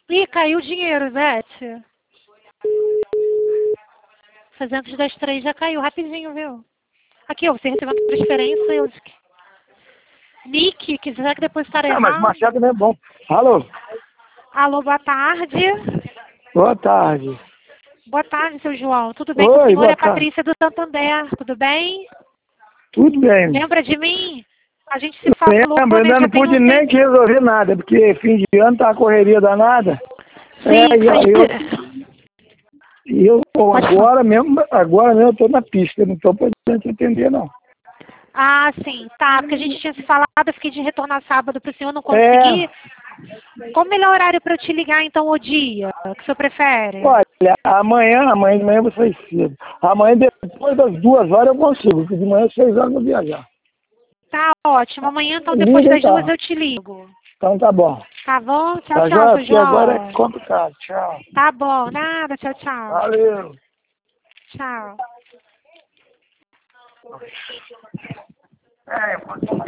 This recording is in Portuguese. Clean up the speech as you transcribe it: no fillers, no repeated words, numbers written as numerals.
Ih, caiu o dinheiro, Zete. Fazer antes das 3 já caiu, rapidinho, viu? Aqui, ó, você recebeu uma transferência, eu disse que... Nick, quiser que depositar Ah, mas errado. Machado não é bom. Alô? Alô, boa tarde. Boa tarde. Boa tarde, seu João. Tudo bem com o Oi, senhor? É boa a tarde. Patrícia do Santander. Tudo bem? Tudo bem. Lembra de mim? A gente se falou, Lembro, né? ainda Já não tem pude um nem tempo. que resolver nada, porque fim de ano tá uma correria danada. Sim, E eu pode falar. agora mesmo eu tô na pista, não tô podendo te atender, não. Ah, sim, tá. Porque a gente tinha se falado, eu fiquei de retornar sábado para o senhor não É, conseguir. Qual o melhor horário para eu te ligar, então, o dia que o senhor prefere? olha, amanhã de manhã eu vou sair cedo. Amanhã depois das 2 horas eu consigo, porque de manhã às 6 horas eu vou viajar. Tá ótimo. Amanhã, então, depois Liga das 2 então. eu te ligo. Então tá bom. Tá bom? Tchau, Tá tchau, joia? seu Porque agora é João. complicado. Tchau. Tá bom, nada. Tchau, tchau. Valeu. Tchau. É,